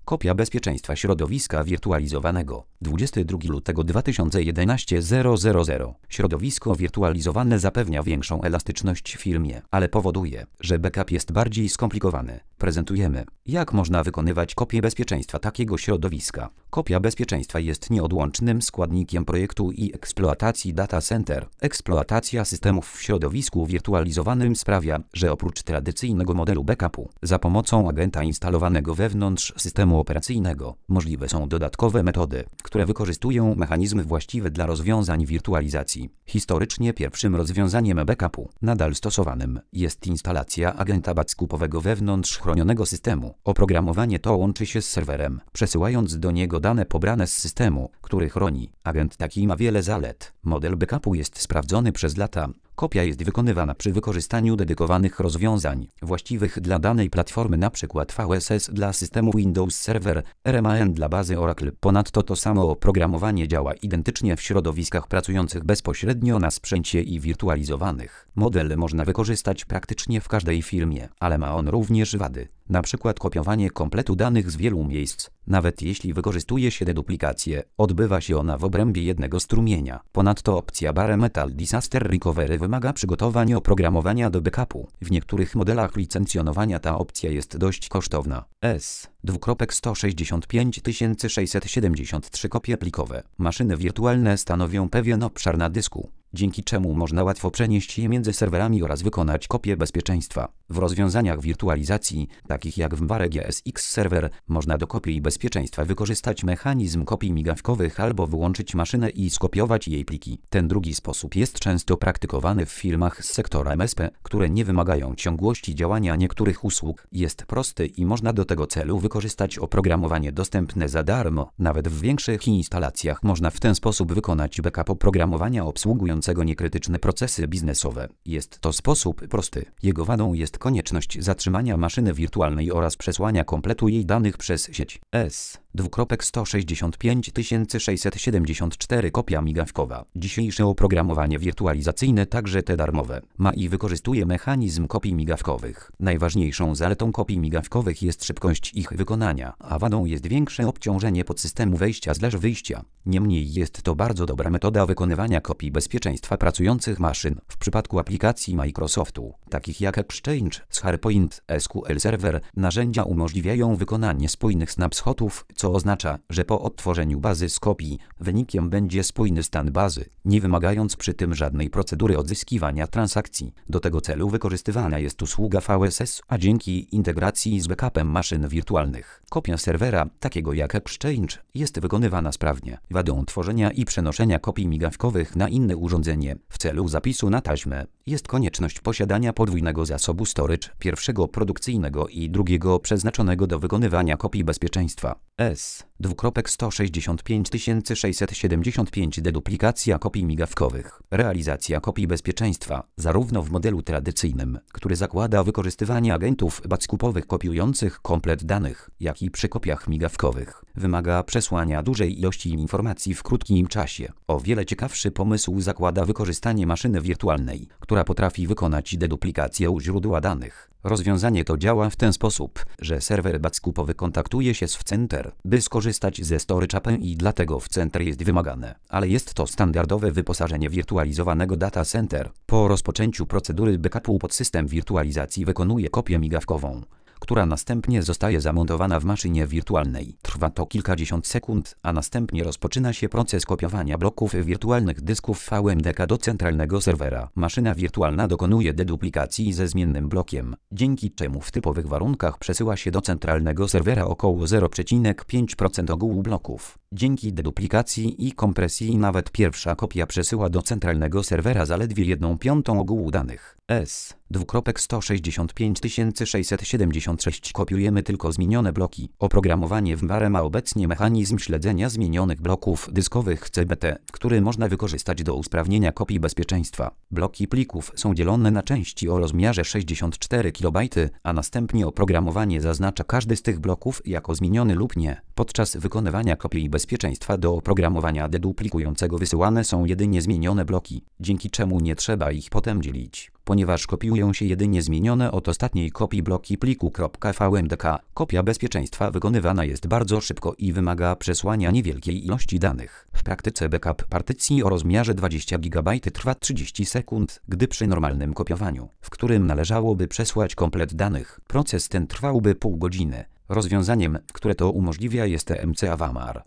Kopia bezpieczeństwa środowiska wirtualizowanego. 22 lutego 2011 000. Środowisko wirtualizowane zapewnia większą elastyczność w firmie, ale powoduje, że backup jest bardziej skomplikowany. Prezentujemy, jak można wykonywać kopię bezpieczeństwa takiego środowiska. Kopia bezpieczeństwa jest nieodłącznym składnikiem projektu i eksploatacji data center. Eksploatacja systemów w środowisku wirtualizowanym sprawia, że oprócz tradycyjnego modelu backupu, za pomocą agenta instalowanego wewnątrz systemu operacyjnego, możliwe są dodatkowe metody, które wykorzystują mechanizmy właściwe dla rozwiązań wirtualizacji. Historycznie pierwszym rozwiązaniem backupu, nadal stosowanym, jest instalacja agenta backupowego wewnątrz chronionego systemu. Oprogramowanie to łączy się z serwerem, przesyłając do niego dane pobrane z systemu, który chroni. Agent taki ma wiele zalet. Model backupu jest sprawdzony przez lata. Kopia jest wykonywana przy wykorzystaniu dedykowanych rozwiązań, właściwych dla danej platformy, np. VSS dla systemu Windows Server, RMAN dla bazy Oracle. Ponadto to samo oprogramowanie działa identycznie w środowiskach pracujących bezpośrednio na sprzęcie i wirtualizowanych. Model można wykorzystać praktycznie w każdej firmie, ale ma on również wady. Na przykład kopiowanie kompletu danych z wielu miejsc. Nawet jeśli wykorzystuje się deduplikację, odbywa się ona w obrębie jednego strumienia. Ponadto opcja Bare Metal Disaster Recovery wymaga przygotowania oprogramowania do backupu. W niektórych modelach licencjonowania ta opcja jest dość kosztowna. S:265673 kopie plikowe. Maszyny wirtualne stanowią pewien obszar na dysku, dzięki czemu można łatwo przenieść je między serwerami oraz wykonać kopię bezpieczeństwa. W rozwiązaniach wirtualizacji, takich jak w Bare GSX Server, można do kopii bezpieczeństwa wykorzystać mechanizm kopii migawkowych albo wyłączyć maszynę i skopiować jej pliki. Ten drugi sposób jest często praktykowany w firmach z sektora MSP, które nie wymagają ciągłości działania niektórych usług. Jest prosty i można do tego celu wykorzystać oprogramowanie dostępne za darmo. Nawet w większych instalacjach można w ten sposób wykonać backup oprogramowania obsługującego niekrytyczne procesy biznesowe. Jest to sposób prosty. Jego wadą jest konieczność zatrzymania maszyny wirtualnej oraz przesłania kompletu jej danych przez sieć. S:265674 kopia migawkowa. Dzisiejsze oprogramowanie wirtualizacyjne, także te darmowe, ma i wykorzystuje mechanizm kopii migawkowych. Najważniejszą zaletą kopii migawkowych jest szybkość ich wykonania, a wadą jest większe obciążenie podsystemu wejścia/wyjścia. Niemniej jest to bardzo dobra metoda wykonywania kopii bezpieczeństwa pracujących maszyn. W przypadku aplikacji Microsoftu, takich jak Exchange, SharePoint, SQL Server, narzędzia umożliwiają wykonanie spójnych snapshotów, co oznacza, że po odtworzeniu bazy z kopii, wynikiem będzie spójny stan bazy, nie wymagając przy tym żadnej procedury odzyskiwania transakcji. Do tego celu wykorzystywana jest usługa VSS, a dzięki integracji z backupem maszyn wirtualnych, kopia serwera, takiego jak Exchange, jest wykonywana sprawnie. Wadą tworzenia i przenoszenia kopii migawkowych na inne urządzenie w celu zapisu na taśmę jest konieczność posiadania podwójnego zasobu storage, pierwszego produkcyjnego i drugiego przeznaczonego do wykonywania kopii bezpieczeństwa. S:265675 deduplikacja kopii migawkowych. Realizacja kopii bezpieczeństwa, zarówno w modelu tradycyjnym, który zakłada wykorzystywanie agentów backupowych kopiujących komplet danych, jak i przy kopiach migawkowych, wymaga przesłania dużej ilości informacji w krótkim czasie. O wiele ciekawszy pomysł zakłada wykorzystanie maszyny wirtualnej, która potrafi wykonać deduplikację u źródła danych. Rozwiązanie to działa w ten sposób, że serwer backupowy kontaktuje się z vCenter, by skorzystać ze storage API i dlatego vCenter jest wymagane, ale jest to standardowe wyposażenie wirtualizowanego data center. Po rozpoczęciu procedury backupu podsystem wirtualizacji wykonuje kopię migawkową, która następnie zostaje zamontowana w maszynie wirtualnej. Trwa to kilkadziesiąt sekund, a następnie rozpoczyna się proces kopiowania bloków wirtualnych dysków VMDK do centralnego serwera. Maszyna wirtualna dokonuje deduplikacji ze zmiennym blokiem, dzięki czemu w typowych warunkach przesyła się do centralnego serwera około 0,5% ogółu bloków. Dzięki deduplikacji i kompresji nawet pierwsza kopia przesyła do centralnego serwera zaledwie 1/5 ogółu danych. S:265676 kopiujemy tylko zmienione bloki. Oprogramowanie w Bare ma obecnie mechanizm śledzenia zmienionych bloków dyskowych CBT, który można wykorzystać do usprawnienia kopii bezpieczeństwa. Bloki plików są dzielone na części o rozmiarze 64 KB, a następnie oprogramowanie zaznacza każdy z tych bloków jako zmieniony lub nie. Podczas wykonywania kopii bezpieczeństwa bezpieczeństwa do oprogramowania deduplikującego wysyłane są jedynie zmienione bloki, dzięki czemu nie trzeba ich potem dzielić, ponieważ kopiują się jedynie zmienione od ostatniej kopii bloki pliku. .vmdk. Kopia bezpieczeństwa wykonywana jest bardzo szybko i wymaga przesłania niewielkiej ilości danych. W praktyce backup partycji o rozmiarze 20 GB trwa 30 sekund, gdy przy normalnym kopiowaniu, w którym należałoby przesłać komplet danych, proces ten trwałby pół godziny. Rozwiązaniem, które to umożliwia, jest EMC Avamar.